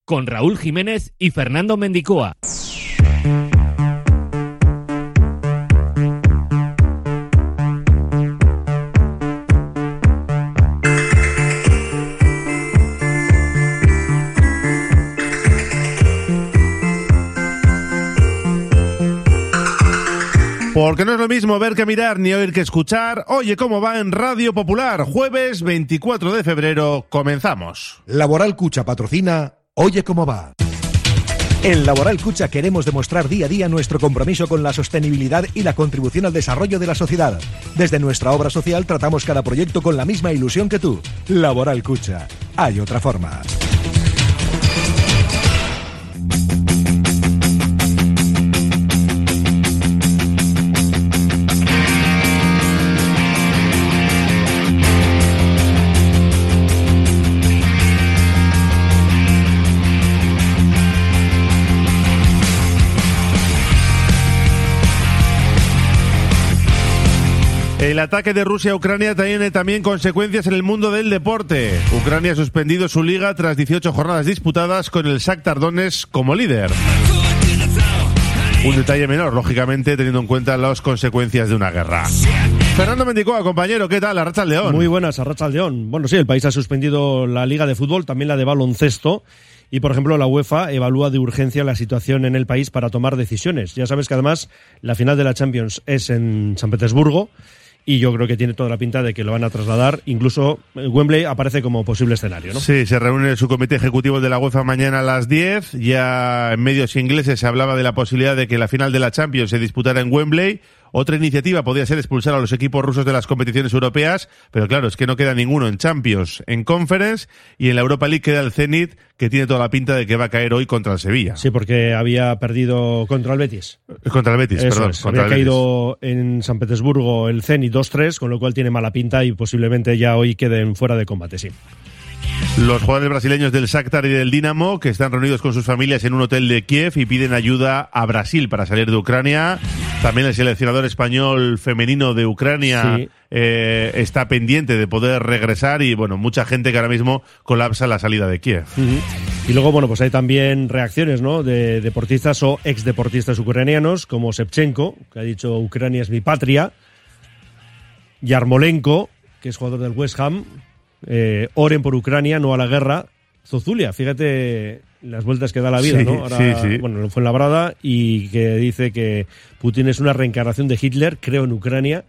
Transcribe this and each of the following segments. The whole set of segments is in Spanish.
con Raúl Jiménez y Fernando Mendicoa. Porque no es lo mismo ver que mirar ni oír que escuchar. Oye, ¿cómo va en Radio Popular? Jueves 24 de febrero, comenzamos. Laboral Cucha patrocina Oye, ¿cómo va? En Laboral Cucha queremos demostrar día a día nuestro compromiso con la sostenibilidad y la contribución al desarrollo de la sociedad. Desde nuestra obra social tratamos cada proyecto con la misma ilusión que tú. Laboral Cucha. Hay otra forma. El ataque de Rusia a Ucrania tiene también consecuencias en el mundo del deporte. Ucrania ha suspendido su liga tras 18 jornadas disputadas con el Shakhtar Donetsk como líder. Un detalle menor, lógicamente, teniendo en cuenta las consecuencias de una guerra. Fernando Mendicoa, compañero, ¿qué tal? Arratsaldeón. Muy buenas, Arratsaldeón. Bueno, sí, el país ha suspendido la liga de fútbol, también la de baloncesto. Y, por ejemplo, la UEFA evalúa de urgencia la situación en el país para tomar decisiones. Ya sabes que, además, la final de la Champions es en San Petersburgo. Y yo creo que tiene toda la pinta de que lo van a trasladar. Incluso Wembley aparece como posible escenario, ¿no? Sí, se reúne su comité ejecutivo de la UEFA mañana a las 10. Ya en medios ingleses se hablaba de la posibilidad de que la final de la Champions se disputara en Wembley. Otra iniciativa podría ser expulsar a los equipos rusos de las competiciones europeas, pero claro, es que no queda ninguno en Champions, en Conference, y en la Europa League queda el Zenit, que tiene toda la pinta de que va a caer hoy contra el Sevilla. Sí, porque había perdido contra el Betis. Contra el Betis, eso perdón. Es. Contra había el caído en San Petersburgo el Zenit 2-3, con lo cual tiene mala pinta y posiblemente ya hoy queden fuera de combate, sí. Los jugadores brasileños del Shakhtar y del Dinamo, que están reunidos con sus familias en un hotel de Kiev y piden ayuda a Brasil para salir de Ucrania. También el seleccionador español femenino de Ucrania sí. Está pendiente de poder regresar y, bueno, mucha gente que ahora mismo colapsa la salida de Kiev. Uh-huh. Y luego, bueno, pues hay también reacciones, ¿no?, de deportistas o exdeportistas ucranianos, como Shevchenko, que ha dicho Ucrania es mi patria, Yarmolenko, que es jugador del West Ham, oren por Ucrania, no a la guerra. Zozulia, fíjate las vueltas que da la vida, sí, ¿no? Ahora, sí. Bueno, fue en Labrada y que dice que Putin es una reencarnación de Hitler, creo en Ucrania.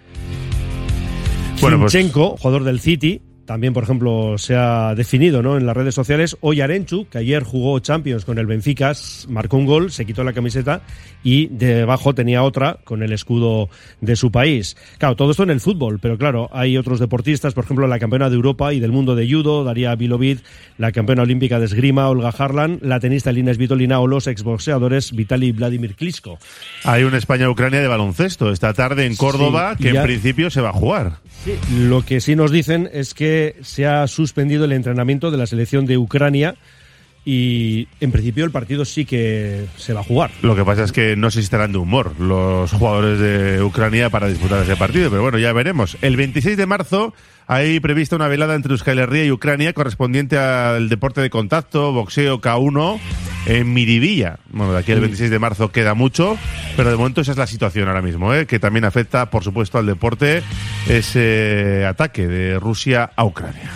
Bueno, Zinchenko, pues, jugador del City, también, por ejemplo, se ha definido, ¿no?, en las redes sociales. O Yarenchuk, que ayer jugó Champions con el Benfica, marcó un gol, se quitó la camiseta y debajo tenía otra con el escudo de su país. Claro, todo esto en el fútbol, pero claro, hay otros deportistas, por ejemplo, la campeona de Europa y del mundo de judo, Daria Bilovic, la campeona olímpica de esgrima, Olga Harlan, la tenista Elina Svitolina o los exboxeadores Vitaly y Vladimir Klitschko. Hay una España-Ucrania de baloncesto esta tarde en Córdoba, sí, que en principio se va a jugar. Sí, lo que sí nos dicen es que se ha suspendido el entrenamiento de la selección de Ucrania y en principio el partido sí que se va a jugar. Lo que pasa es que no sé si estarán de humor los jugadores de Ucrania para disputar ese partido, pero bueno, ya veremos. El 26 de marzo hay prevista una velada entre Euskal Herria y Ucrania correspondiente al deporte de contacto, boxeo K1 en Miribilla. Bueno, de aquí al 26 de marzo queda mucho, pero de momento esa es la situación ahora mismo, que también afecta, por supuesto, al deporte, ese ataque de Rusia a Ucrania.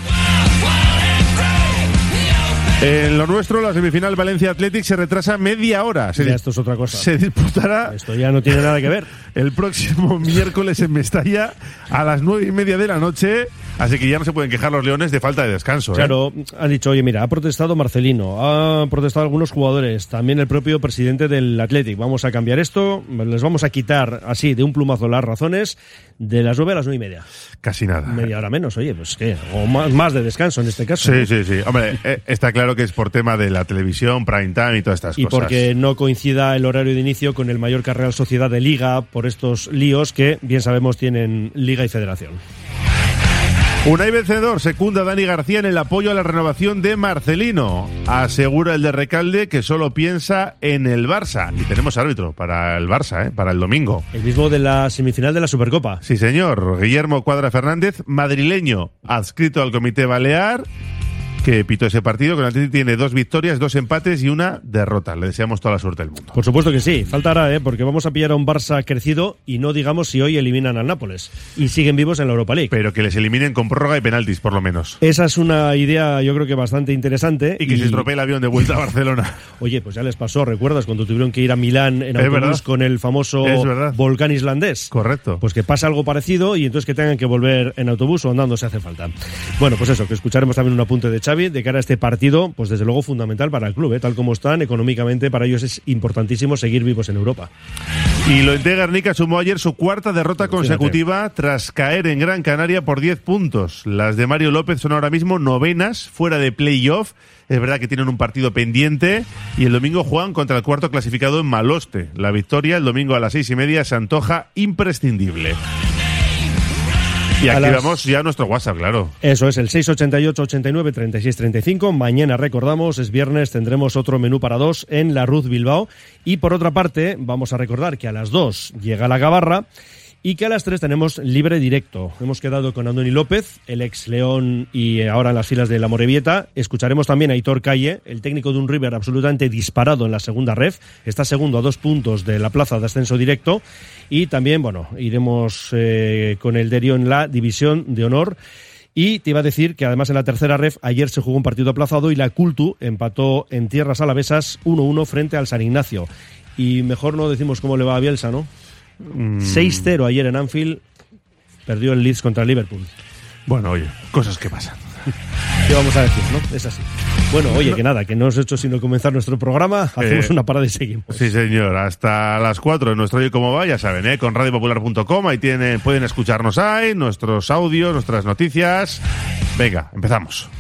En lo nuestro, la semifinal Valencia Athletic se retrasa media hora. Esto es otra cosa. Se disputará. Esto ya no tiene nada que ver. El próximo miércoles en Mestalla a las 9:30 de la noche. Así que ya no se pueden quejar los leones de falta de descanso. Claro, han dicho, oye, mira, ha protestado Marcelino, han protestado algunos jugadores, también el propio presidente del Athletic. Vamos a cambiar esto, les vamos a quitar así de un plumazo las razones de las 9 a las 9:30. Casi nada. Media hora menos, oye, pues qué, o más de descanso en este caso. Sí, ¿no? Sí. Hombre, está claro que es por tema de la televisión, prime time y todas estas cosas. Y porque no coincida el horario de inicio con el Mallorca Real Sociedad de Liga por estos líos que, bien sabemos, tienen Liga y Federación. Unai vencedor secunda a Dani García en el apoyo a la renovación de Marcelino. Asegura el de Recalde que solo piensa en el Barça. Y tenemos árbitro para el Barça, para el domingo. El mismo de la semifinal de la Supercopa. Sí, señor. Guillermo Cuadra Fernández, madrileño, adscrito al Comité Balear, que pitó ese partido, que el Atleti tiene 2 victorias, 2 empates y 1 derrota. Le deseamos toda la suerte del mundo. Por supuesto que sí, faltará, porque vamos a pillar a un Barça crecido y no digamos si hoy eliminan al Nápoles y siguen vivos en la Europa League. Pero que les eliminen con prórroga y penaltis, por lo menos. Esa es una idea, yo creo que bastante interesante. Y que se estropee el avión de vuelta a Barcelona. Oye, pues ya les pasó, ¿recuerdas? Cuando tuvieron que ir a Milán en autobús con el famoso volcán islandés. Correcto. Pues que pasa algo parecido y entonces que tengan que volver en autobús o andando si hace falta. Bueno, pues eso, que escucharemos también un apunte de Xavi de cara a este partido, pues desde luego fundamental para el club, tal como están, económicamente para ellos es importantísimo seguir vivos en Europa. Y Lointe Guernica sumó ayer su 4ª derrota consecutiva tras caer en Gran Canaria por 10 puntos. Las de Mario López son ahora mismo 9º, fuera de playoff. Es verdad que tienen un partido pendiente y el domingo juegan contra el 4º clasificado en Maloste. La victoria el domingo a las 6:30 se antoja imprescindible. Y activamos ya nuestro WhatsApp, claro. Eso es, el 688-89-3635. Mañana, recordamos, es viernes, tendremos otro menú para 2 en la Ruz Bilbao. Y por otra parte, vamos a recordar que a las 2 llega la Gabarra y que a las 3 tenemos libre directo. Hemos quedado con Andoni López, el ex León y ahora en las filas de la Morevieta. Escucharemos también a Aitor Calle, el técnico de un River absolutamente disparado en la segunda ref. Está segundo a 2 puntos de la plaza de ascenso directo. Y también, bueno, iremos con el Derio en la división de honor. Y te iba a decir que además en la tercera ref ayer se jugó un partido aplazado y la Cultu empató en tierras alavesas 1-1 frente al San Ignacio. Y mejor no decimos cómo le va a Bielsa, ¿no? 6-0 ayer en Anfield, perdió el Leeds contra el Liverpool. Bueno, oye, cosas que pasan. ¿Qué vamos a decir, no? Es así. Bueno, oye, que nada, que no hemos hecho sino comenzar nuestro programa, hacemos una parada y seguimos. Sí, señor, hasta las 4 en nuestro Oye Cómo Va, ya saben, con radiopopular.com, ahí pueden escucharnos ahí, nuestros audios, nuestras noticias. Venga, empezamos.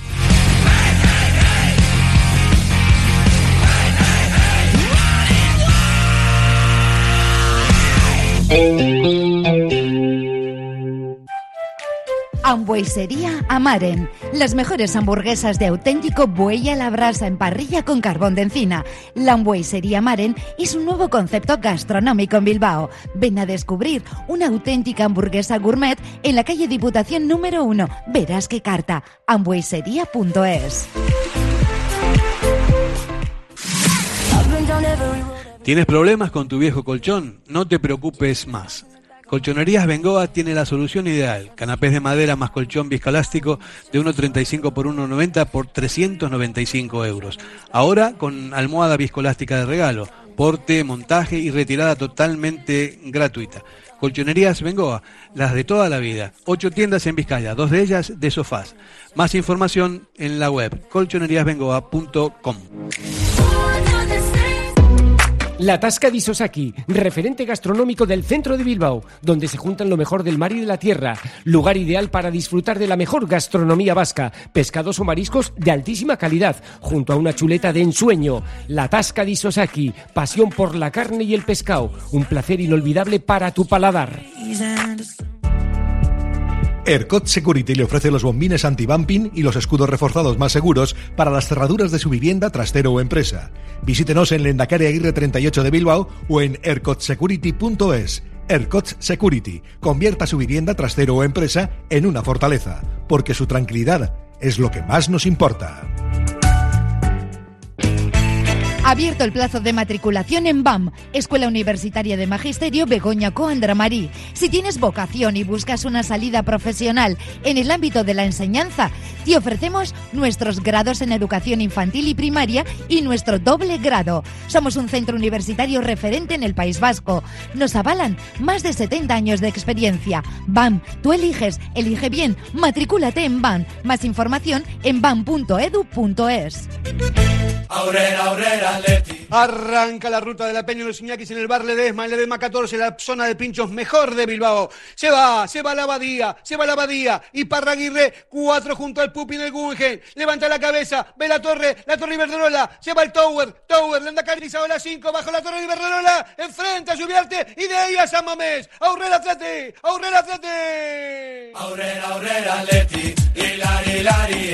Hamburguesería Amaren. Las mejores hamburguesas de auténtico buey a la brasa en parrilla con carbón de encina. La Hamburguesería Amaren es un nuevo concepto gastronómico en Bilbao. Ven a descubrir una auténtica hamburguesa gourmet en la calle Diputación número 1. Verás qué carta. hamburguesería.es. ¿Tienes problemas con tu viejo colchón? No te preocupes más. Colchonerías Bengoa tiene la solución ideal. Canapés de madera más colchón viscoelástico de 1,35 por 1,90 por 395 euros. Ahora con almohada viscoelástica de regalo. Porte, montaje y retirada totalmente gratuita. Colchonerías Bengoa, las de toda la vida. 8 tiendas en Vizcaya, 2 de ellas de sofás. Más información en la web colchoneríasbengoa.com. La Tasca di Sosaki, referente gastronómico del centro de Bilbao, donde se juntan lo mejor del mar y de la tierra. Lugar ideal para disfrutar de la mejor gastronomía vasca, pescados o mariscos de altísima calidad, junto a una chuleta de ensueño. La Tasca di Sosaki, pasión por la carne y el pescado, un placer inolvidable para tu paladar. ERCOT Security le ofrece los bombines anti-bumping y los escudos reforzados más seguros para las cerraduras de su vivienda, trastero o empresa. Visítenos en Lehendakari Aguirre 38 de Bilbao o en ercotsecurity.es. ERCOT Security. Convierta su vivienda, trastero o empresa en una fortaleza, porque su tranquilidad es lo que más nos importa. Abierto el plazo de matriculación en BAM, Escuela Universitaria de Magisterio Begoña Coandra-Marí. Si tienes vocación y buscas una salida profesional en el ámbito de la enseñanza, te ofrecemos nuestros grados en educación infantil y primaria y nuestro doble grado. Somos un centro universitario referente en el País Vasco. Nos avalan más de 70 años de experiencia. BAM, tú eliges, elige bien, matricúlate en BAM. Más información en bam.edu.es. Arranca la ruta de la Peña de los Iñakis en el bar Ledesma, en Ledesma 14, la zona de pinchos mejor de Bilbao. Se va la Abadía, y Parraguirre, 4 junto al Pupi en el Guggenheim. Levanta la cabeza, ve la torre Iberdrola, se va el Tower, Lehendakari Isaola 5, bajo la torre Iberdrola, enfrenta a Lluviarte y de ahí a San Mamés. Aurrera Atleti. Aurrera Atleti, hilari,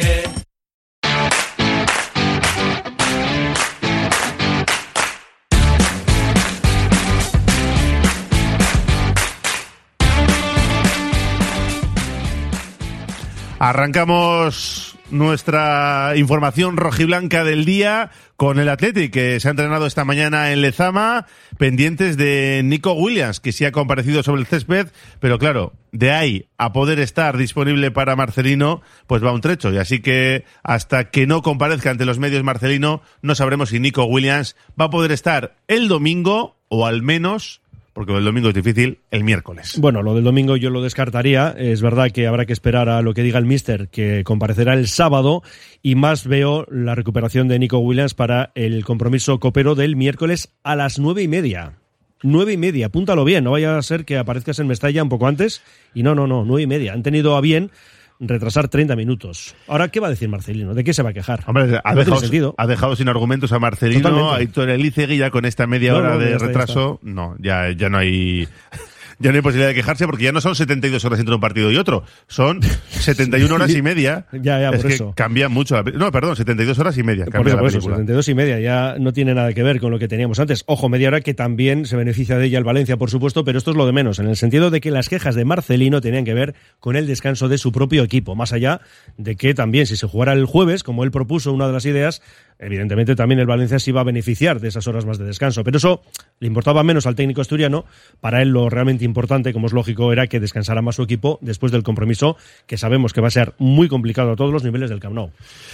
Arrancamos nuestra información rojiblanca del día con el Athletic, que se ha entrenado esta mañana en Lezama, pendientes de Nico Williams, que sí ha comparecido sobre el césped, pero claro, de ahí a poder estar disponible para Marcelino, pues va un trecho, y así que hasta que no comparezca ante los medios Marcelino, no sabremos si Nico Williams va a poder estar el domingo, o al menos, porque el domingo es difícil, el miércoles. Bueno, lo del domingo yo lo descartaría. Es verdad que habrá que esperar a lo que diga el míster, que comparecerá el sábado, y más veo la recuperación de Nico Williams para el compromiso copero del miércoles a las 9:30. 9:30, apúntalo bien, no vaya a ser que aparezcas en Mestalla un poco antes. Y no, 9:30. Han tenido a bien retrasar 30 minutos. Ahora, ¿qué va a decir Marcelino? ¿De qué se va a quejar? Hombre, ha dejado sin argumentos a Marcelino, totalmente. A Aitor Elizegui, ya con esta media hora de retraso. No, ya no hay... Ya no hay posibilidad de quejarse, porque ya no son 72 horas entre un partido y otro, son 71 horas y media. Ya, es por que eso. Cambia mucho. No, perdón, 72 horas y media. Cambia por eso, 72 y media. Ya no tiene nada que ver con lo que teníamos antes. Ojo, media hora que también se beneficia de ella el Valencia, por supuesto, pero esto es lo de menos, en el sentido de que las quejas de Marcelino tenían que ver con el descanso de su propio equipo, más allá de que también, si se jugara el jueves, como él propuso una de las ideas, evidentemente también el Valencia se iba a beneficiar de esas horas más de descanso, pero eso le importaba menos al técnico asturiano. Para él lo realmente importante, como es lógico, era que descansara más su equipo después del compromiso, que sabemos que va a ser muy complicado a todos los niveles del Camp Nou.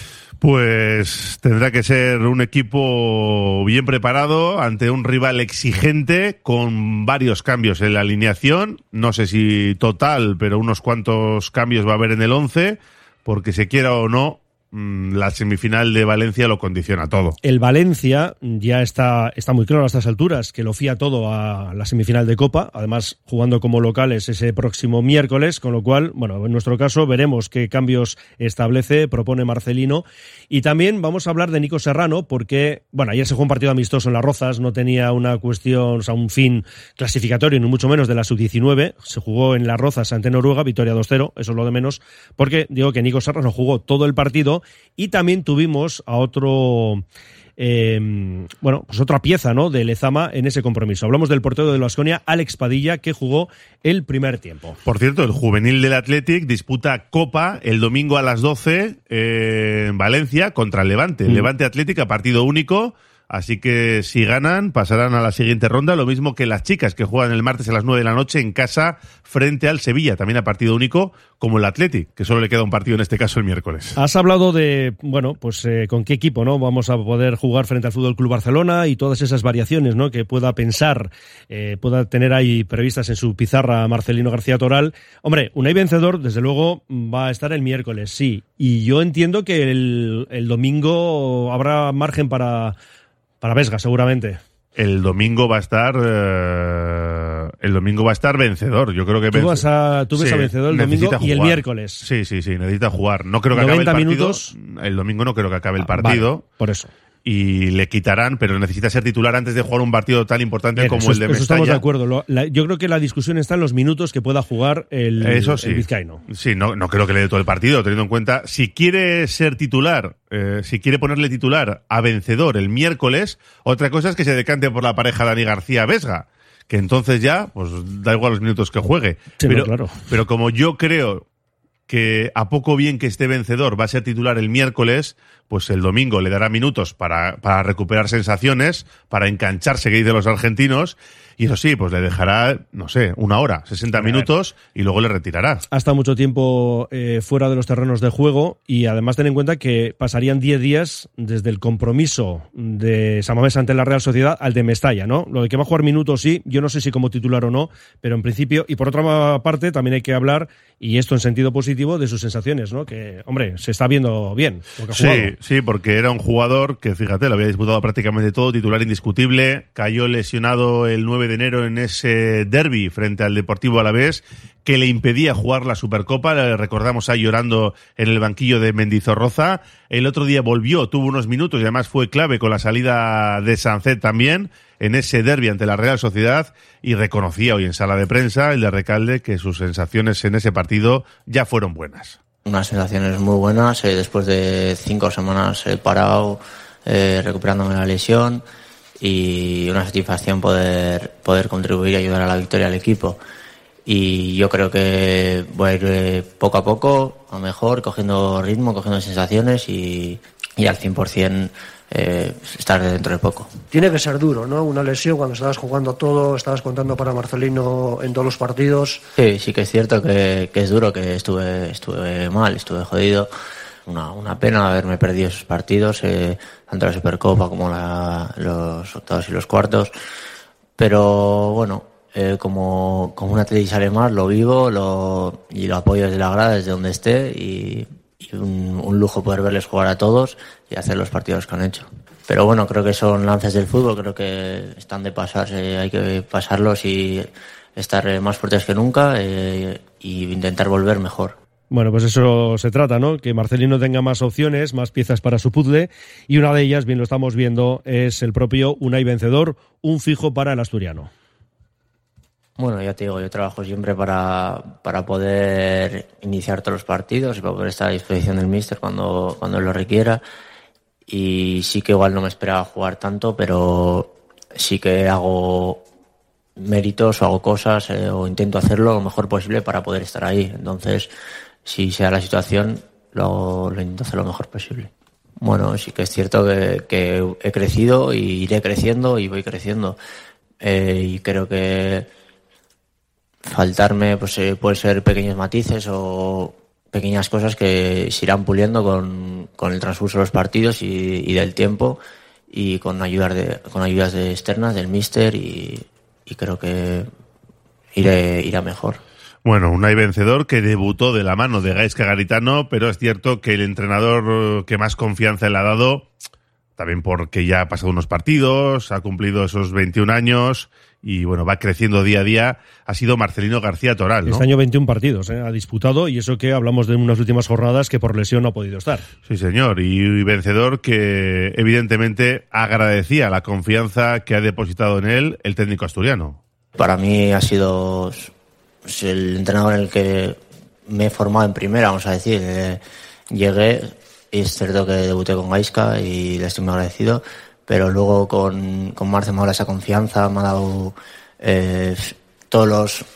Pues tendrá que ser un equipo bien preparado ante un rival exigente, con varios cambios en la alineación, no sé si total, pero unos cuantos cambios va a haber en el 11, porque se quiera o no, la semifinal de Valencia lo condiciona todo. El Valencia ya está muy claro a estas alturas que lo fía todo a la semifinal de Copa, además jugando como locales ese próximo miércoles, con lo cual, bueno, en nuestro caso veremos qué cambios propone Marcelino. Y también vamos a hablar de Nico Serrano, porque, bueno, ayer se jugó un partido amistoso en Las Rozas, no tenía una cuestión, o sea, un fin clasificatorio, ni mucho menos de la sub-19, se jugó en Las Rozas ante Noruega, victoria 2-0, eso es lo de menos, porque digo que Nico Serrano jugó todo el partido. Y también tuvimos a otro, pues otra pieza, ¿no?, de Lezama en ese compromiso. Hablamos del portero del Baskonia, Alex Padilla, que jugó el primer tiempo. Por cierto, el juvenil del Athletic disputa Copa el domingo a las 12 en Valencia contra el Levante. El Levante Athletic a partido único. Así que si ganan, pasarán a la siguiente ronda, lo mismo que las chicas, que juegan el martes a las 9 de la noche en casa frente al Sevilla, también a partido único, como el Athletic, que solo le queda un partido en este caso el miércoles. Has hablado de, con qué equipo, ¿no?, vamos a poder jugar frente al Fútbol Club Barcelona y todas esas variaciones, ¿no?, que pueda pensar, pueda tener ahí previstas en su pizarra Marcelino García Toral. Hombre, Unai vencedor, desde luego, va a estar el miércoles, sí, y yo entiendo que el domingo habrá margen para Vesga, seguramente. El domingo va a estar vencedor. Yo creo que tú ves a vencedor el domingo y el miércoles. Sí, necesita jugar. No creo que acabe el partido. Minutos. El domingo no creo que acabe el partido. Vale, por eso. Y le quitarán, pero necesita ser titular antes de jugar un partido tan importante como el de Mestalla. Eso estamos de acuerdo. Yo creo que la discusión está en los minutos que pueda jugar el vizcaíno. Sí, no creo que le dé todo el partido, teniendo en cuenta, si quiere ser titular, si quiere ponerle titular a vencedor el miércoles, otra cosa es que se decante por la pareja Dani García-Vesga, que entonces ya, pues da igual los minutos que juegue. Sí, pero, claro. Pero como yo creo que a poco bien que esté vencedor va a ser titular el miércoles, pues el domingo le dará minutos para recuperar sensaciones, para engancharse, que dicen los argentinos, y eso sí, pues le dejará, no sé, 1 hora, 60 minutos, y luego le retirará. Ha estado mucho tiempo fuera de los terrenos de juego, y además ten en cuenta que pasarían 10 días desde el compromiso de San Mamés ante la Real Sociedad al de Mestalla, ¿no? Lo de que va a jugar minutos, sí, yo no sé si como titular o no, pero en principio, y por otra parte, también hay que hablar, y esto en sentido positivo, de sus sensaciones, ¿no? Que, hombre, se está viendo bien lo que ha jugado. Sí, porque era un jugador que, fíjate, lo había disputado prácticamente todo, titular indiscutible, cayó lesionado el 9 de enero en ese derbi frente al Deportivo Alavés, que le impedía jugar la Supercopa. Le recordamos ahí llorando en el banquillo de Mendizorroza. El otro día volvió, tuvo unos minutos y además fue clave con la salida de Sancet también en ese derbi ante la Real Sociedad, y reconocía hoy en sala de prensa el de Recalde que sus sensaciones en ese partido ya fueron buenas. Unas sensaciones muy buenas, después de 5 semanas parado, recuperándome la lesión, y una satisfacción poder contribuir y ayudar a la victoria al equipo. y yo creo que voy a ir poco a poco, a mejor, cogiendo ritmo, cogiendo sensaciones y al 100% estar dentro de poco. Tiene que ser duro, ¿no? Una lesión cuando estabas jugando todo, estabas contando para Marcelino en todos los partidos. Sí que es cierto que es duro, que estuve mal, estuve jodido. Una pena haberme perdido esos partidos, tanto la Supercopa como los octavos y los cuartos. Pero bueno, como un atleta sale más, lo vivo y lo apoyo desde la grada, desde donde esté, y un lujo poder verles jugar a todos y hacer los partidos que han hecho. Pero bueno, creo que son lances del fútbol, creo que están de pasarse, hay que pasarlos y estar más fuertes que nunca y intentar volver mejor. Bueno, pues eso se trata, ¿no? Que Marcelino tenga más opciones, más piezas para su puzzle, y una de ellas, bien lo estamos viendo, es el propio Unai Vencedor, un fijo para el asturiano. Bueno, ya te digo, yo trabajo siempre para poder iniciar todos los partidos y para poder estar a disposición del míster cuando lo requiera. Y sí que igual no me esperaba jugar tanto, pero sí que hago méritos o hago cosas o intento hacerlo lo mejor posible para poder estar ahí. Entonces, si sea la situación, lo intento hacer lo mejor posible. Bueno, sí que es cierto que he crecido y iré creciendo y voy creciendo. Y creo que faltarme pues puede ser pequeños matices o pequeñas cosas que se irán puliendo con el transcurso de los partidos y del tiempo y con ayudas externas del míster y creo que irá mejor. Bueno, Unai Vencedor que debutó de la mano de Gaizka Garitano, pero es cierto que el entrenador que más confianza le ha dado, también porque ya ha pasado unos partidos, ha cumplido esos 21 años y bueno, va creciendo día a día, ha sido Marcelino García Toral, ¿no? Este año 21 partidos, ha disputado, y eso que hablamos de unas últimas jornadas que por lesión no ha podido estar. Sí, señor, y Vencedor que evidentemente agradecía la confianza que ha depositado en él el técnico asturiano. Para mí ha sido el entrenador en el que me he formado en primera, vamos a decir. Llegué, y es cierto que debuté con Gaizka y le estoy muy agradecido, pero luego con Marce me ha dado esa confianza, me ha dado todos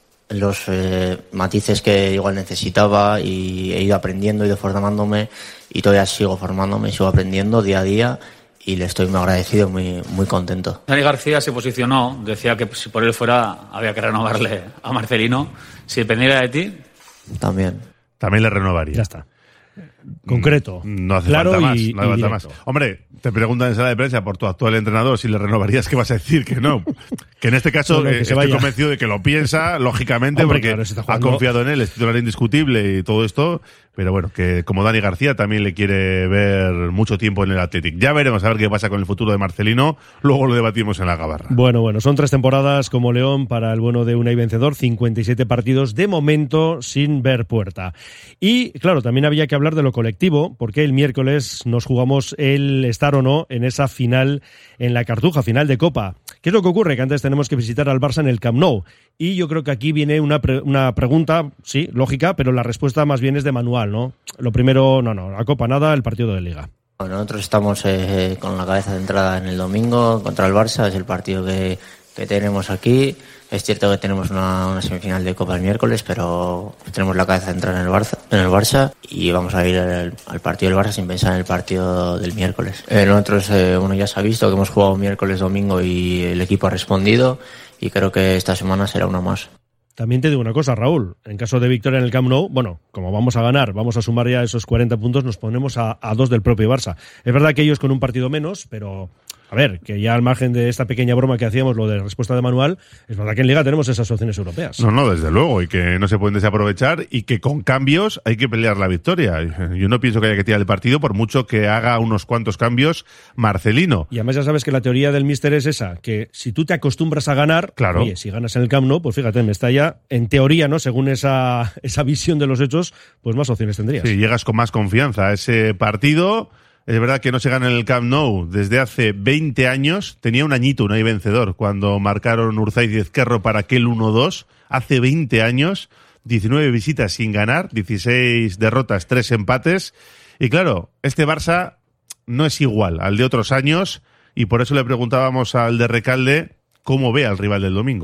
los matices que igual necesitaba y he ido aprendiendo, he ido formándome y todavía sigo formándome, sigo aprendiendo día a día y le estoy muy agradecido, muy contento. Dani García se posicionó, decía que si por él fuera había que renovarle a Marcelino. Si dependiera de ti... También le renovaría. Ya está. Concreto. No hace claro falta más. Y no hace falta más. Hombre, te preguntan en sala de prensa por tu actual entrenador si le renovarías, ¿qué vas a decir? Que no. Que en este caso estoy convencido de que lo piensa, lógicamente, hombre, porque claro, ha confiado en él, es titular indiscutible y todo esto. Pero bueno, que como Dani García también le quiere ver mucho tiempo en el Athletic. Ya veremos a ver qué pasa con el futuro de Marcelino. Luego lo debatimos en la gabarra. Bueno, son 3 temporadas como León para el bueno de Unai Vencedor, 57 partidos de momento sin ver puerta. Y claro, también había que hablar de lo colectivo, porque el miércoles nos jugamos el estar o no en esa final en la Cartuja, final de Copa. ¿Qué es lo que ocurre? Que antes tenemos que visitar al Barça en el Camp Nou. Y yo creo que aquí viene una pregunta, sí, lógica, pero la respuesta más bien es de manual, ¿no? Lo primero, la Copa nada, el partido de Liga. Bueno, nosotros estamos con la cabeza centrada en el domingo contra el Barça, es el partido que tenemos aquí. Es cierto que tenemos una semifinal de Copa el miércoles, pero tenemos la cabeza centrada en el Barça y vamos a ir al partido del Barça sin pensar en el partido del miércoles. Nosotros, ya se ha visto que hemos jugado miércoles, domingo y el equipo ha respondido y creo que esta semana será una más. También te digo una cosa, Raúl, en caso de victoria en el Camp Nou, como vamos a ganar, vamos a sumar ya esos 40 puntos, nos ponemos a 2 del propio Barça. Es verdad que ellos con un partido menos, pero... A ver, que ya al margen de esta pequeña broma que hacíamos, lo de respuesta de manual, es verdad que en Liga tenemos esas opciones europeas. No, desde luego, y que no se pueden desaprovechar y que con cambios hay que pelear la victoria. Yo no pienso que haya que tirar el partido por mucho que haga unos cuantos cambios Marcelino. Y además ya sabes que la teoría del míster es esa, que si tú te acostumbras a ganar, claro. Oye, si ganas en el Camp Nou, pues fíjate, me está ya, en teoría, ¿no? Según esa visión de los hechos, pues más opciones tendrías. Sí, llegas con más confianza a ese partido. Es verdad que no se gana en el Camp Nou desde hace 20 años. Tenía un añito Unai Vencedor cuando marcaron Urzaiz y Ezquerro para aquel 1-2. Hace 20 años, 19 visitas sin ganar, 16 derrotas, 3 empates. Y claro, este Barça no es igual al de otros años y por eso le preguntábamos al de Recalde cómo ve al rival del domingo.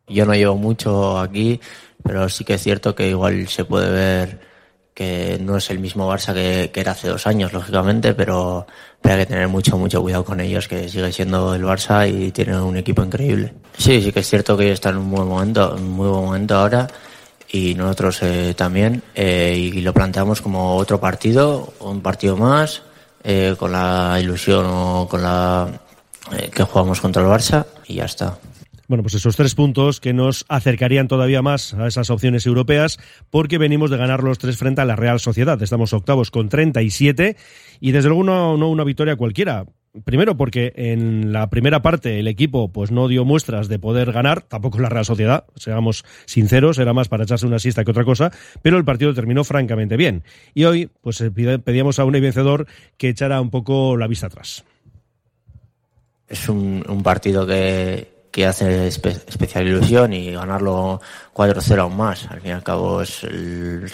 Yo no llevo mucho aquí, pero sí que es cierto que igual se puede ver que no es el mismo Barça que era hace 2 años, lógicamente, pero hay que tener mucho cuidado con ellos, que sigue siendo el Barça y tienen un equipo increíble. Sí que es cierto que ellos están en un muy buen momento ahora, y nosotros también, y lo planteamos como otro partido, un partido más, con la ilusión o con la que jugamos contra el Barça, y ya está. Bueno, pues esos 3 puntos que nos acercarían todavía más a esas opciones europeas, porque venimos de ganar los 3 frente a la Real Sociedad. Estamos octavos con 37 y desde luego no una victoria cualquiera. Primero porque en la primera parte el equipo pues no dio muestras de poder ganar, tampoco la Real Sociedad, seamos sinceros, era más para echarse una siesta que otra cosa, pero el partido terminó francamente bien. Y hoy pues pedíamos a Unai Vencedor que echara un poco la vista atrás. Es un partido que hace especial ilusión, y ganarlo 4-0 aún más. Al fin y al cabo es un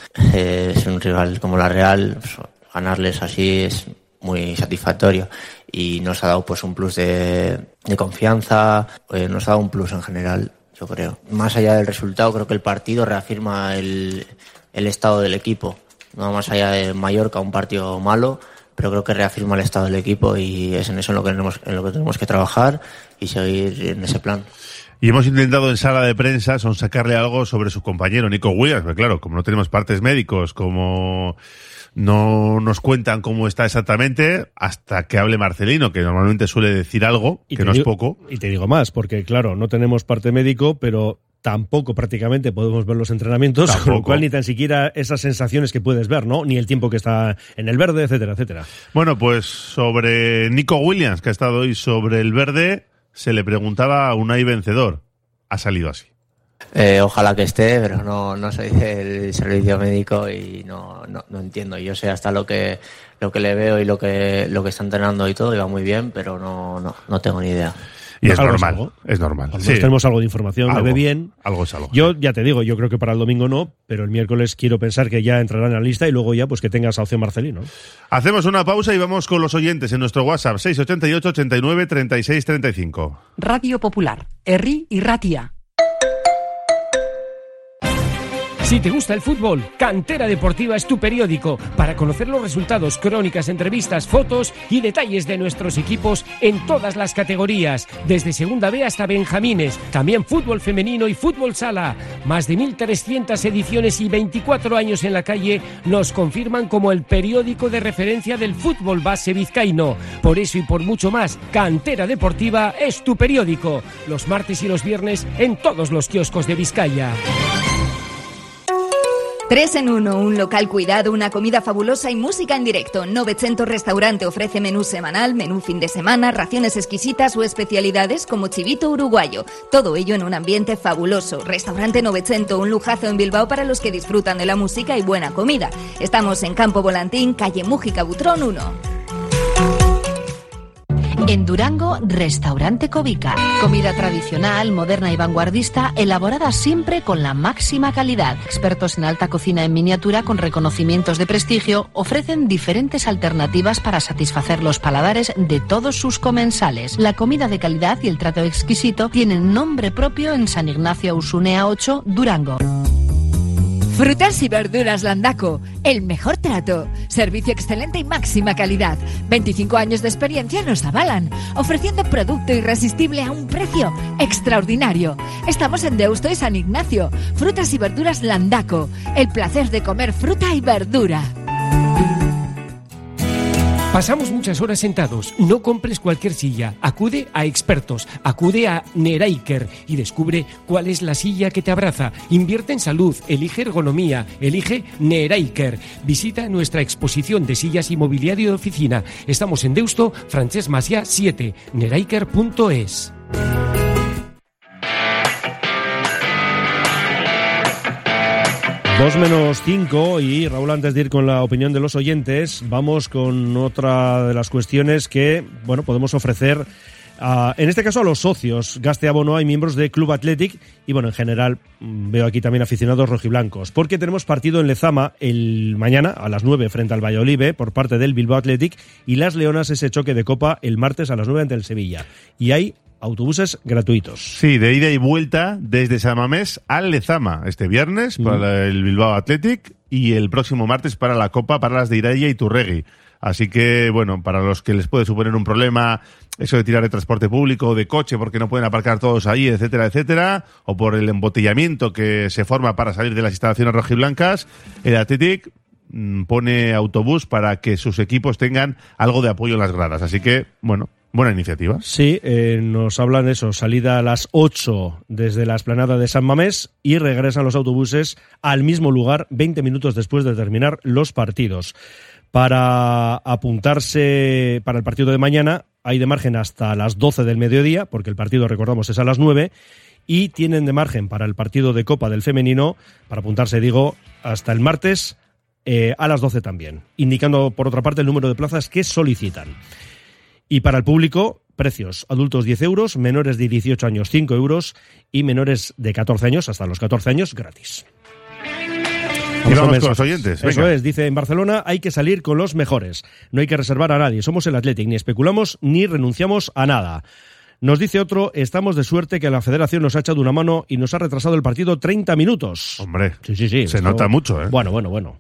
rival como la Real, pues, ganarles así es muy satisfactorio, y nos ha dado pues un plus de confianza, nos ha dado un plus en general, yo creo. Más allá del resultado, creo que el partido reafirma el estado del equipo, no más allá de Mallorca, un partido malo, pero creo que reafirma el estado del equipo, y es en eso en lo que tenemos que trabajar y seguir en ese plan. Y hemos intentado en sala de prensa sacarle algo sobre su compañero Nico Williams, pero claro, como no tenemos partes médicos, como no nos cuentan cómo está exactamente, hasta que hable Marcelino, que normalmente suele decir algo, que no es poco. Y te digo más, porque claro, no tenemos parte médico, pero tampoco prácticamente podemos ver los entrenamientos, con lo cual ni tan siquiera esas sensaciones que puedes ver, ¿no? Ni el tiempo que está en el verde, etcétera, etcétera. Bueno, pues sobre Nico Williams, que ha estado hoy sobre el verde, se le preguntaba a Unai Vencedor. Ha salido así. Ojalá que esté, pero no soy del servicio médico y no entiendo. Yo sé hasta lo que le veo y lo que está entrenando y todo, y va muy bien, pero no tengo ni idea. Y es normal, es normal. Sí. Tenemos algo de información, algo, le ve bien. Algo es algo. Yo ya te digo, yo creo que para el domingo no, pero el miércoles quiero pensar que ya entrará en la lista, y luego ya pues que tenga esa opción Marcelino. Hacemos una pausa y vamos con los oyentes en nuestro WhatsApp 688 89 36 35. Radio Popular, Herri y Ratia. Si te gusta el fútbol, Cantera Deportiva es tu periódico para conocer los resultados, crónicas, entrevistas, fotos y detalles de nuestros equipos en todas las categorías, desde Segunda B hasta Benjamines, también fútbol femenino y fútbol sala. Más de 1.300 ediciones y 24 años en la calle nos confirman como el periódico de referencia del fútbol base vizcaíno. Por eso y por mucho más, Cantera Deportiva es tu periódico. Los martes y los viernes en todos los kioscos de Vizcaya. 3 en 1, un local cuidado, una comida fabulosa y música en directo. Novecento Restaurante ofrece menú semanal, menú fin de semana, raciones exquisitas o especialidades como chivito uruguayo. Todo ello en un ambiente fabuloso. Restaurante Novecento, un lujazo en Bilbao para los que disfrutan de la música y buena comida. Estamos en Campo Volantín, calle Mújica Butrón 1. En Durango, Restaurante Covica. Comida tradicional, moderna y vanguardista, elaborada siempre con la máxima calidad. Expertos en alta cocina en miniatura con reconocimientos de prestigio ofrecen diferentes alternativas para satisfacer los paladares de todos sus comensales. La comida de calidad y el trato exquisito tienen nombre propio en San Ignacio Usunea 8, Durango. Frutas y verduras Landaco, el mejor trato, servicio excelente y máxima calidad. 25 años de experiencia nos avalan, ofreciendo producto irresistible a un precio extraordinario. Estamos en Deusto y San Ignacio. Frutas y verduras Landaco, el placer de comer fruta y verdura. Pasamos muchas horas sentados. No compres cualquier silla. Acude a expertos. Acude a Neraiker y descubre cuál es la silla que te abraza. Invierte en salud. Elige ergonomía. Elige Neraiker. Visita nuestra exposición de sillas y mobiliario de oficina. Estamos en Deusto, Francesc Macià 7. Neraiker.es. Dos menos 5 y Raúl, antes de ir con la opinión de los oyentes, vamos con otra de las cuestiones que, bueno, podemos ofrecer en este caso a los socios. Gaste abono hay miembros de Club Athletic y, bueno, en general veo aquí también aficionados rojiblancos, porque tenemos partido en Lezama el mañana a las 9 frente al Valladolid por parte del Bilbao Athletic, y las Leonas ese choque de Copa el martes a las 9 ante el Sevilla. Y hay autobuses gratuitos. Sí, de ida y vuelta desde San Mamés al Lezama, este viernes para el Bilbao Athletic y el próximo martes para la Copa, para las de Iraia y Turregui. Así que, bueno, para los que les puede suponer un problema eso de tirar de transporte público o de coche porque no pueden aparcar todos ahí, etcétera, etcétera, o por el embotellamiento que se forma para salir de las instalaciones rojiblancas, el Athletic pone autobús para que sus equipos tengan algo de apoyo en las gradas. Así que, bueno, buena iniciativa. Sí, nos hablan de eso, salida a las 8 desde la explanada de San Mamés y regresan los autobuses al mismo lugar 20 minutos después de terminar los partidos. Para apuntarse para el partido de mañana hay de margen hasta las 12 del mediodía, porque el partido, recordamos, es a las 9, y tienen de margen para el partido de Copa del femenino, para apuntarse, digo, hasta el martes a las 12 también, indicando por otra parte el número de plazas que solicitan. Y para el público, precios: adultos 10 euros, menores de 18 años 5 euros y menores de 14 años, hasta los 14 años, gratis. Y vamos con los oyentes. Eso Venga. es, dice: en Barcelona hay que salir con los mejores. No hay que reservar a nadie. Somos el Athletic, ni especulamos ni renunciamos a nada. Nos dice otro: estamos de suerte que la Federación nos ha echado una mano y nos ha retrasado el partido 30 minutos. Hombre, sí. Se nota mucho, ¿eh? Bueno.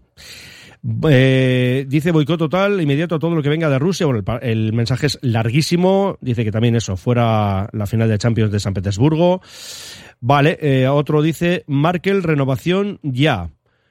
Dice: boicot total, inmediato a todo lo que venga de Rusia. Bueno, el mensaje es larguísimo. Dice que también eso, fuera la final de Champions de San Petersburgo. Vale, otro dice: Markel, renovación ya.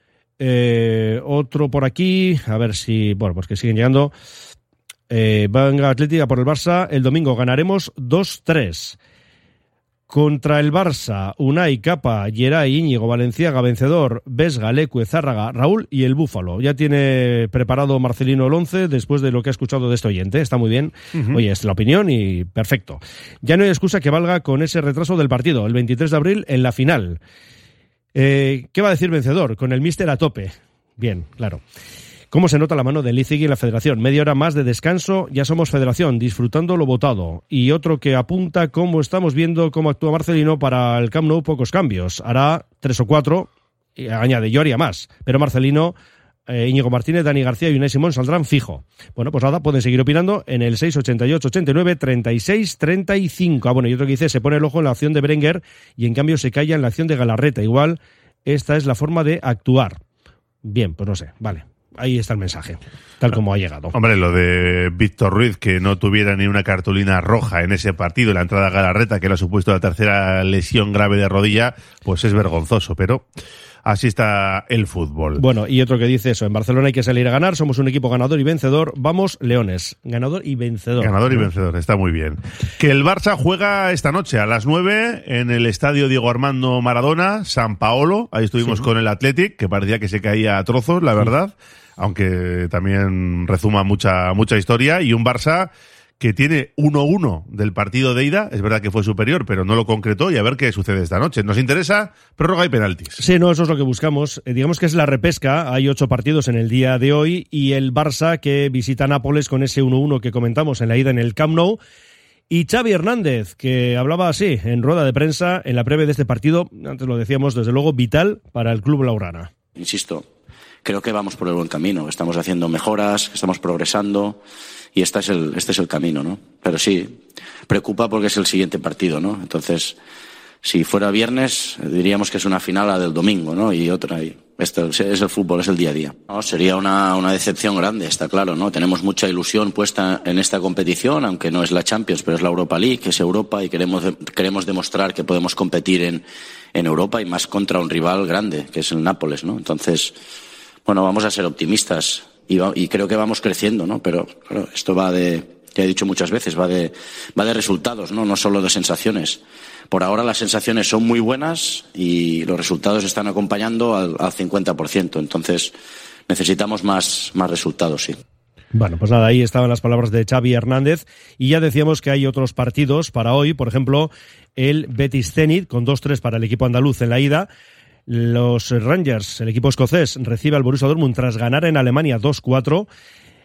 Otro por aquí, a ver si, bueno, pues que siguen llegando. Venga, Atlética por el Barça, el domingo ganaremos 2-3. Contra el Barça, Unai, Capa, Geray, Íñigo, Valenciaga, Vencedor, Vesga, Leque, Zárraga, Raúl y el Búfalo. Ya tiene preparado Marcelino el 11 después de lo que ha escuchado de este oyente. Está muy bien. Oye, es la opinión y perfecto. Ya no hay excusa que valga con ese retraso del partido, el 23 de abril en la final. ¿Qué va a decir Vencedor? Con el míster a tope. Bien, claro. ¿Cómo se nota la mano de Lizigui en la Federación? Media hora más de descanso, ya somos Federación, disfrutando lo votado. Y otro que apunta cómo estamos viendo cómo actúa Marcelino para el Camp Nou, pocos cambios. Hará 3 o 4, y añade, yo haría más. Pero Marcelino, Íñigo Martínez, Dani García y Unai Simón saldrán fijo. Bueno, pues nada, pueden seguir opinando en el 688-89-36-35. Bueno, y otro que dice: se pone el ojo en la acción de Berenguer y en cambio se calla en la acción de Galarreta. Igual esta es la forma de actuar. Bien, pues no sé, vale. Ahí está el mensaje, tal como ha llegado. Hombre, lo de Víctor Ruiz, que no tuviera ni una cartulina roja en ese partido, la entrada a Galarreta, que le ha supuesto la tercera lesión grave de rodilla, pues es vergonzoso, pero así está el fútbol. Bueno, y otro que dice eso: en Barcelona hay que salir a ganar, somos un equipo ganador y vencedor, vamos Leones, ganador y vencedor. Ganador y vencedor, está muy bien. Que el Barça juega esta noche a las 9 en el estadio Diego Armando Maradona, San Paolo. Ahí estuvimos con el Athletic, que parecía que se caía a trozos, la verdad, aunque también rezuma mucha historia, y un Barça que tiene 1-1 del partido de ida. Es verdad que fue superior, pero no lo concretó, y a ver qué sucede esta noche. Nos interesa prórroga y penaltis. Sí, no, eso es lo que buscamos. Digamos que es la repesca. Hay 8 partidos en el día de hoy, y el Barça que visita Nápoles con ese 1-1 que comentamos en la ida en el Camp Nou. Y Xavi Hernández, que hablaba así en rueda de prensa en la previa de este partido, antes lo decíamos, desde luego vital para el club blaugrana. Insisto, creo que vamos por el buen camino, que estamos haciendo mejoras, que estamos progresando, y este es el camino, ¿no? Pero sí, preocupa porque es el siguiente partido, ¿no? Entonces, si fuera viernes, diríamos que es una final a del domingo, ¿no? Y otra, y esto es el fútbol, es el día a día. ¿No? Sería una decepción grande, está claro, ¿no? Tenemos mucha ilusión puesta en esta competición, aunque no es la Champions, pero es la Europa League, que es Europa, y queremos demostrar que podemos competir en Europa, y más contra un rival grande, que es el Nápoles, ¿no? Entonces, bueno, vamos a ser optimistas y creo que vamos creciendo, ¿no? Pero claro, esto va de, ya he dicho muchas veces, va de resultados, ¿no? No solo de sensaciones. Por ahora las sensaciones son muy buenas y los resultados están acompañando al 50%. Entonces necesitamos más resultados, sí. Bueno, pues nada, ahí estaban las palabras de Xavi Hernández, y ya decíamos que hay otros partidos para hoy, por ejemplo, el Betis Zenit con 2-3 para el equipo andaluz en la ida. Los Rangers, el equipo escocés, recibe al Borussia Dortmund tras ganar en Alemania 2-4.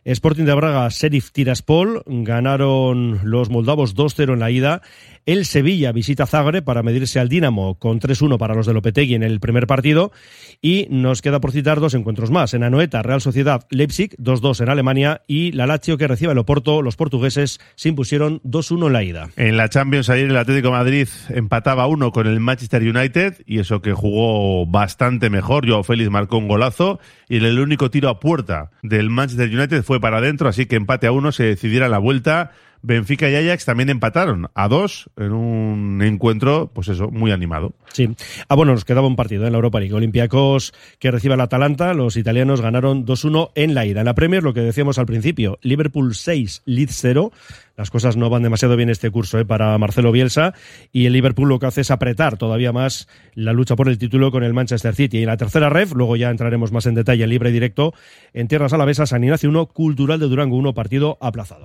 Sporting de Braga, Sheriff Tiraspol, ganaron los moldavos 2-0 en la ida. El Sevilla visita Zagreb para medirse al Dinamo con 3-1 para los de Lopetegui en el primer partido. Y nos queda por citar 2 encuentros más. En Anoeta, Real Sociedad, Leipzig, 2-2 en Alemania. Y la Lazio, que recibe el Oporto, los portugueses se impusieron 2-1 en la ida. En la Champions ayer el Atlético de Madrid empataba 1 con el Manchester United, y eso que jugó bastante mejor. Joao Félix marcó un golazo y el único tiro a puerta del Manchester United fue para adentro, así que empate a 1 se decidiera la vuelta. Benfica y Ajax también empataron a 2 en un encuentro, pues eso, muy animado. Sí. Bueno, nos quedaba un partido en la Europa League. Olympiacos, que recibe al Atalanta. Los italianos ganaron 2-1 en la ida. En la Premier, lo que decíamos al principio, Liverpool 6, Leeds 0. Las cosas no van demasiado bien este curso para Marcelo Bielsa, y el Liverpool lo que hace es apretar todavía más la lucha por el título con el Manchester City. Y en la tercera ref, luego ya entraremos más en detalle en libre y directo, en tierras alavesas, San Ignacio 1, Cultural de Durango 1, partido aplazado.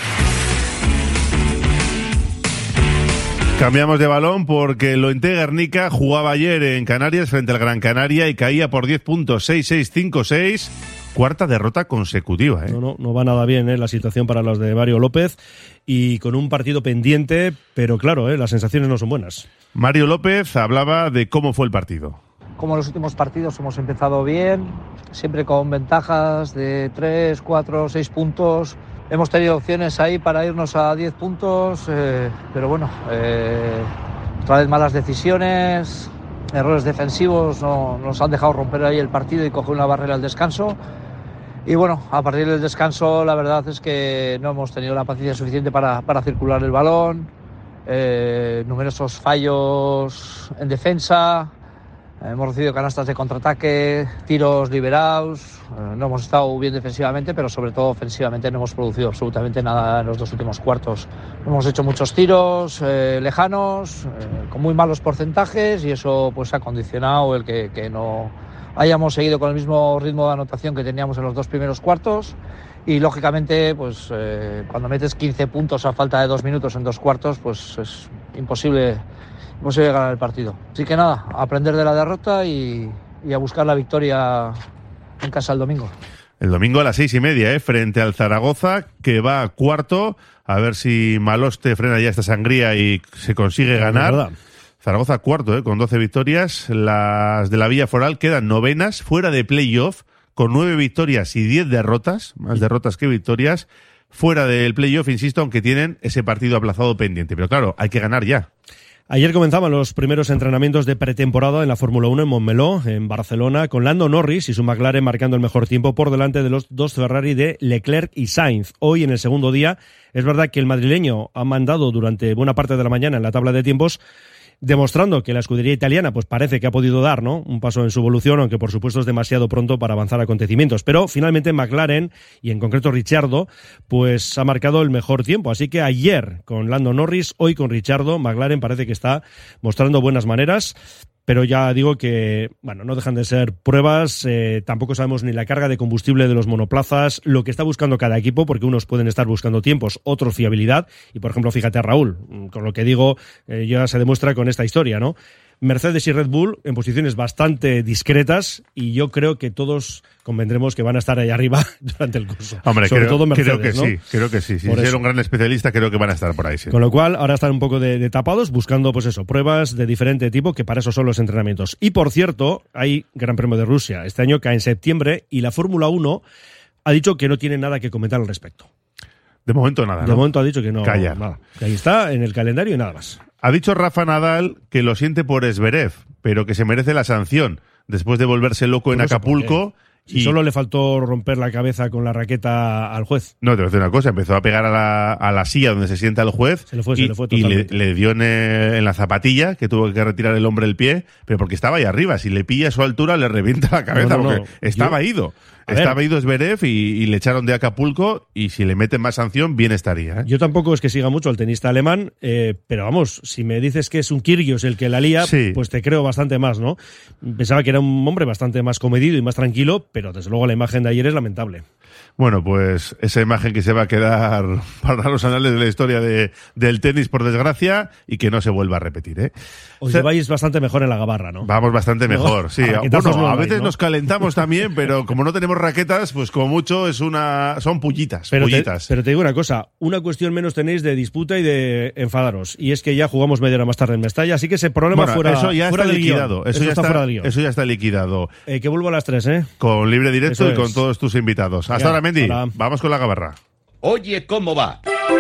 Cambiamos de balón porque el Ointe Guernica jugaba ayer en Canarias frente al Gran Canaria y caía por 10 puntos, 6-6, 5-6. Cuarta derrota consecutiva. No va nada bien la situación para los de Mario López, y con un partido pendiente, pero claro, las sensaciones no son buenas. Mario López hablaba de cómo fue el partido. Como en los últimos partidos hemos empezado bien, siempre con ventajas de 3, 4, 6 puntos. Hemos tenido opciones ahí para irnos a 10 puntos, pero bueno, otra vez malas decisiones, errores defensivos, no nos han dejado romper ahí el partido y coger una barrera al descanso. Y bueno, a partir del descanso la verdad es que no hemos tenido la paciencia suficiente para circular el balón, numerosos fallos en defensa. Hemos recibido canastas de contraataque, tiros liberados, no hemos estado bien defensivamente, pero sobre todo ofensivamente no hemos producido absolutamente nada en los 2 últimos cuartos. Hemos hecho muchos tiros lejanos, con muy malos porcentajes, y eso pues ha condicionado el que no hayamos seguido con el mismo ritmo de anotación que teníamos en los 2 primeros cuartos. Y lógicamente, pues cuando metes 15 puntos a falta de 2 minutos en 2 cuartos, pues es imposible ganar el partido. Así que nada, a aprender de la derrota y a buscar la victoria en casa el domingo. El domingo a las 6:30, frente al Zaragoza, que va a cuarto, a ver si Maloste frena ya esta sangría y se consigue ganar. Zaragoza cuarto, con 12 victorias. Las de la Villa Foral quedan novenas, fuera de playoff, con 9 victorias y 10 derrotas, más derrotas que victorias, fuera del playoff, insisto, aunque tienen ese partido aplazado pendiente. Pero claro, hay que ganar ya. Ayer comenzaban los primeros entrenamientos de pretemporada en la Fórmula 1 en Montmeló, en Barcelona, con Lando Norris y su McLaren marcando el mejor tiempo por delante de los 2 Ferrari de Leclerc y Sainz. Hoy, en el segundo día, es verdad que el madrileño ha mandado durante buena parte de la mañana en la tabla de tiempos, demostrando que la escudería italiana pues parece que ha podido dar, ¿no?, un paso en su evolución, aunque por supuesto es demasiado pronto para avanzar acontecimientos. Pero finalmente McLaren, y en concreto Ricciardo, pues ha marcado el mejor tiempo. Así que ayer con Lando Norris, hoy con Ricciardo, McLaren parece que está mostrando buenas maneras. Pero ya digo que, bueno, no dejan de ser pruebas, tampoco sabemos ni la carga de combustible de los monoplazas, lo que está buscando cada equipo, porque unos pueden estar buscando tiempos, otros fiabilidad, y por ejemplo, fíjate a Raúl, con lo que digo, ya se demuestra con esta historia, ¿no? Mercedes y Red Bull en posiciones bastante discretas, y yo creo que todos convendremos que van a estar ahí arriba durante el curso. Hombre, sobre todo Mercedes, creo que sí. Si eres un gran especialista, creo que van a estar por ahí, sí. Con lo cual, ahora están un poco de tapados, buscando, pues eso, pruebas de diferente tipo, que para eso son los entrenamientos. Y por cierto, hay Gran Premio de Rusia. Este año cae en septiembre, y la Fórmula 1 ha dicho que no tiene nada que comentar al respecto. De momento nada, ¿no? De momento ha dicho que no. Callar. Nada. Que ahí está, en el calendario y nada más. Ha dicho Rafa Nadal que lo siente por Zverev, pero que se merece la sanción después de volverse loco en Acapulco. Si solo le faltó romper la cabeza con la raqueta al juez. No, te voy a decir una cosa, empezó a pegar a la silla donde se sienta el juez. Se le fue y totalmente. le dio en la zapatilla, que tuvo que retirar el hombre el pie, pero porque estaba ahí arriba. Si le pilla a su altura, le revienta la cabeza, porque estaba ido. Estaba ido Zverev y le echaron de Acapulco, y si le meten más sanción, bien estaría. Yo tampoco es que siga mucho al tenista alemán, pero vamos, si me dices que es un Kyrgios el que la lía, pues te creo bastante más, ¿no? Pensaba que era un hombre bastante más comedido y más tranquilo, pero desde luego la imagen de ayer es lamentable. Bueno, pues esa imagen que se va a quedar para los anales de la historia del tenis, por desgracia, y que no se vuelva a repetir, ¿eh? Os lleváis bastante mejor en la gabarra, ¿no? Vamos bastante mejor, sí. Bueno, a veces ¿no? nos calentamos también, pero como no tenemos raquetas, pues como mucho son pullitas. Pero te digo una cosa, una cuestión menos tenéis de disputa y de enfadaros, y es que ya jugamos media hora más tarde en Mestalla, así que ese problema eso ya está liquidado. Eso ya está fuera del guión. Eso ya está liquidado. Que vuelvo a las 3, ¿eh? Con libre directo Eso y con es. todos tus invitados. Hasta ahora, Mendy. Vamos con la gabarra. Oye, ¿cómo va?